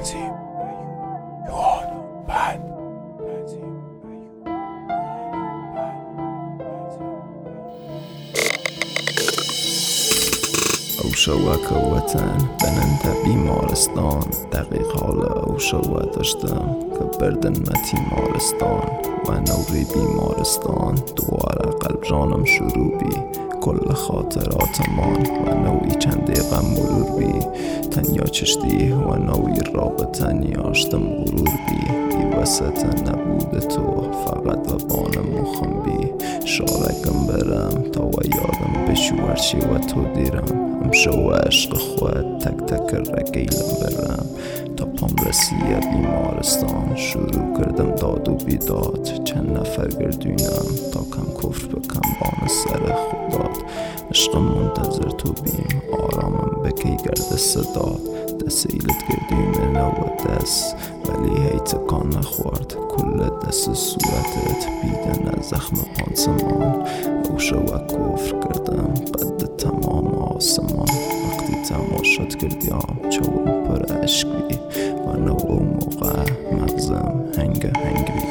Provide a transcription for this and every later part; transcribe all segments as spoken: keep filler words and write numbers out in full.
تنظیم یوان بد او شوک وطن بننده بیمارستان دقیق حال او شوه داشتم که بردن متی مارستان و نوری بیمارستان دواره قلب جانم شروع بی کل خاطراتمان و نوعی چنده غم مرور بی تنیا چشتی و نوعی رابطه نیاشتم غرور بی بی وسط نبود تو فقط و بانم مخم بی شارکم برم تا و یادم بشو هرچی و تو دیرم هم شو عشق خود تک تک رگیلم برم تا پام رسیه بیمارستان شروع کردم داد و بیداد چند نفر گردونم تا کم کفر بکم بان سر خودات عشق منتظر تو بیم آرامم بکی گرد صداد دست ایلت گردیم نو دست ولی هی تکان نخورد کل دست صورتت بیدن از زخم پانسمان او شو کفر کردم قد تمام آسمان وقتی تماشات کردیم چون پر عشق بی و نو او موقع مغزم هنگ هنگ بی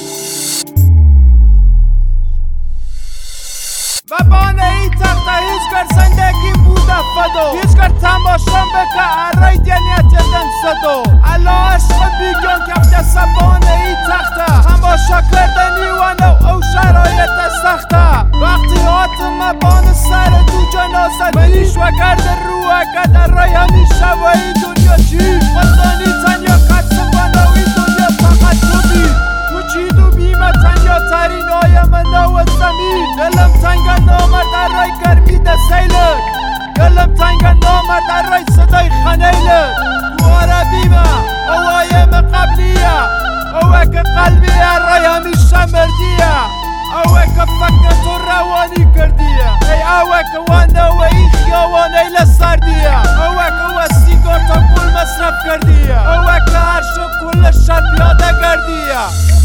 و بانه ای تخته هیچ گر زندگی بوده فدو هیچ گر تماشام بکه ارای دینیت یدن صدو الا عشق بیگان کفته سبانه ای تخته تماشا کردنی و نو او شرایط سخته وقتی آتم بان سر دو جنازت منیش و گرد رو اگد ارای همیشه و ای دنیا چی وطانی تنیا قدسم و نو ای دنیا فقط تو بی تو چی دو بیمه تنیا ترین آیم نو زمین دلم تنگا نامد ارای گرمی ده سیلک دلم تنگا نامد ارای صدای خنیلک دواره بیمه او آیم قبلیه او اک قلبی ارای همیشه مردیه او اک فکر تو روانی کردیه ای او اک وانده و ای خیاوانه لسردیه او اک و سیگار تا کل مصرف کردیه او اک هر شو کل شب پیاده کردیه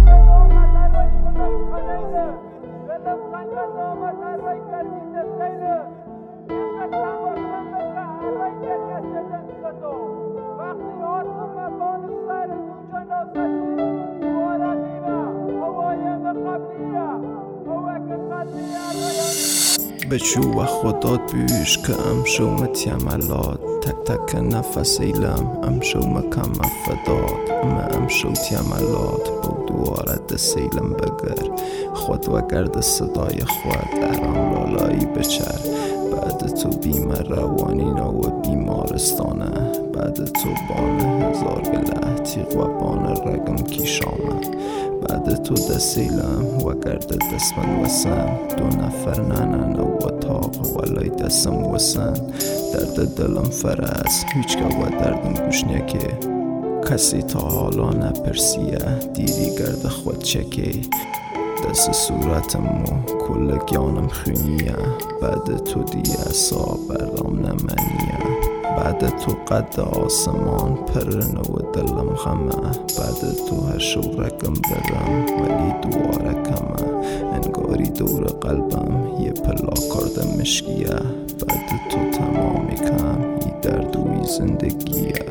بچو و خودات بیش که ام شو متیملات تک تک نفس ایلم ام شو مکم افداد ام ام شو تیملات با دواره دسیلم بگر خود و گرد صدای خود ارام لالایی بچر بعد تو بیم روانی نو بیمارستانه بعد تو بان هزار گله تیغ و بان رگم کیشامه بعد تو دسیلم و گرد دستمن وسن دو نفر ننن و تاق ولای دستم وسن درد دلم فرست هیچ که و دردم گوش نکه کسی تا حالا نپرسیه دیری گرد خود چکه دست صورتم و کل گیانم خونیه بعد تو دیگه اصاب برام نمنیه بعد تو قد آسمان پر نو دلم غمه بعد تو هر شو رگم برم ولی دواره کمه انگاری دور قلبم یه پلا کارد مشکیه بعد تو تمامی کم ای درد و ای زندگیه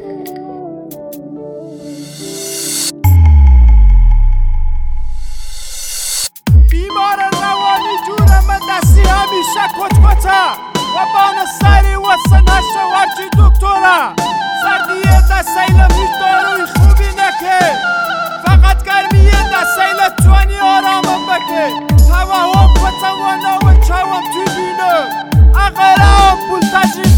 بیمار روانی جورم دستی همیشه کت کته و بان سری و سنشه ورچی دکتره سردیه ده سیلم هیچ داروی خوبی نکه فقط گرمیه ده سیلم توانی آرامم بکه توهم و توانه و چوام توی بینه اقلا پول تجریب